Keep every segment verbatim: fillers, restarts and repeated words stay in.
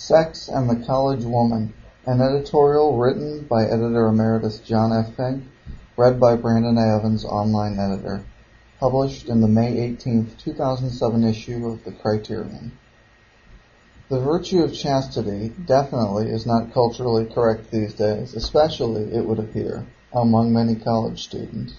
Sex and the College Woman, an editorial written by Editor Emeritus John F. Fink, read by Brandon A. Evans, online editor, published in the May eighteenth, two thousand seven issue of the Criterion. The virtue of chastity definitely is not culturally correct these days, especially, it would appear, among many college students.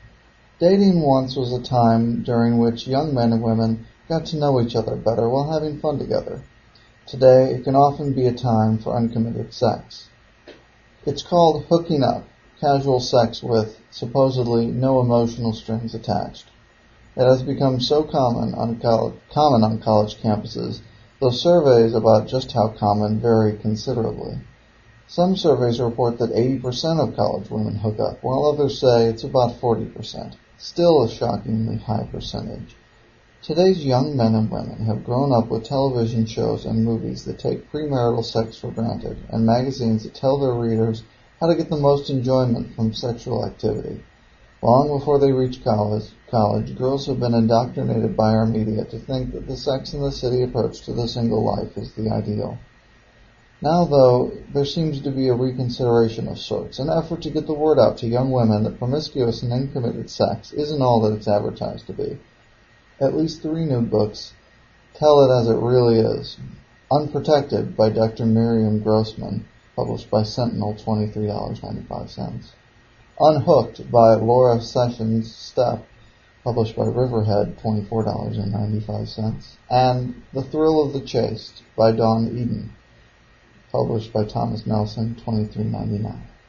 Dating once was a time during which young men and women got to know each other better while having fun together. Today, it can often be a time for uncommitted sex. It's called hooking up, casual sex with, supposedly, no emotional strings attached. It has become so common on, college, common on college campuses, though surveys about just how common vary considerably. Some surveys report that eighty percent of college women hook up, while others say it's about forty percent. Still a shockingly high percentage. Today's young men and women have grown up with television shows and movies that take premarital sex for granted, and magazines that tell their readers how to get the most enjoyment from sexual activity. Long before they reach college, college, girls have been indoctrinated by our media to think that the Sex and the City approach to the single life is the ideal. Now, though, there seems to be a reconsideration of sorts, an effort to get the word out to young women that promiscuous and uncommitted sex isn't all that it's advertised to be. At least three new books tell it as it really is. Unprotected by Doctor Miriam Grossman, published by Sentinel, twenty-three dollars and ninety-five cents. Unhooked by Laura Sessions Stepp, published by Riverhead, twenty-four dollars and ninety-five cents. And The Thrill of the Chaste by Dawn Eden, published by Thomas Nelson, twenty-three dollars and ninety-nine cents.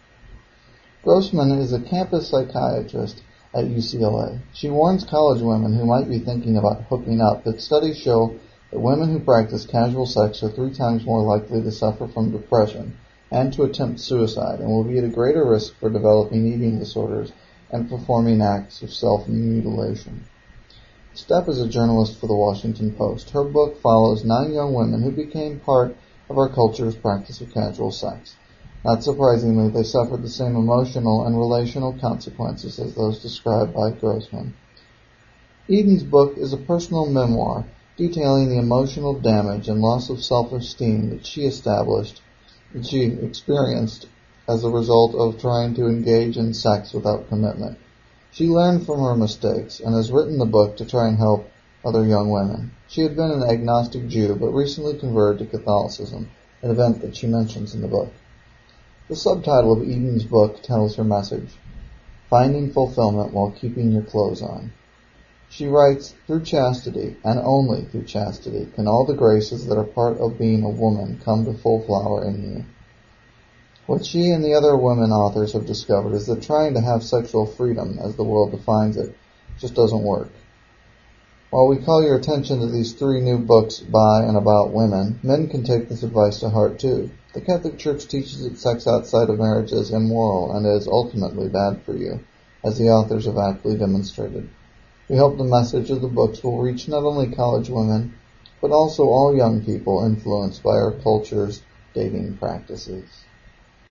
Grossman is a campus psychiatrist at U C L A. She warns college women who might be thinking about hooking up that studies show that women who practice casual sex are three times more likely to suffer from depression and to attempt suicide, and will be at a greater risk for developing eating disorders and performing acts of self-mutilation. Stepp is a journalist for the Washington Post. Her book follows nine young women who became part of our culture's practice of casual sex. Not surprisingly, they suffered the same emotional and relational consequences as those described by Grossman. Eden's book is a personal memoir detailing the emotional damage and loss of self-esteem that she established, that she experienced as a result of trying to engage in sex without commitment. She learned from her mistakes and has written the book to try and help other young women. She had been an agnostic Jew, but recently converted to Catholicism, an event that she mentions in the book. The subtitle of Eden's book tells her message: Finding Fulfillment While Keeping Your Clothes On. She writes, through chastity, and only through chastity, can all the graces that are part of being a woman come to full flower in you. What she and the other women authors have discovered is that trying to have sexual freedom, as the world defines it, just doesn't work. While we call your attention to these three new books by and about women, men can take this advice to heart too. The Catholic Church teaches that sex outside of marriage is immoral and is ultimately bad for you, as the authors have aptly demonstrated. We hope the message of the books will reach not only college women, but also all young people influenced by our culture's dating practices.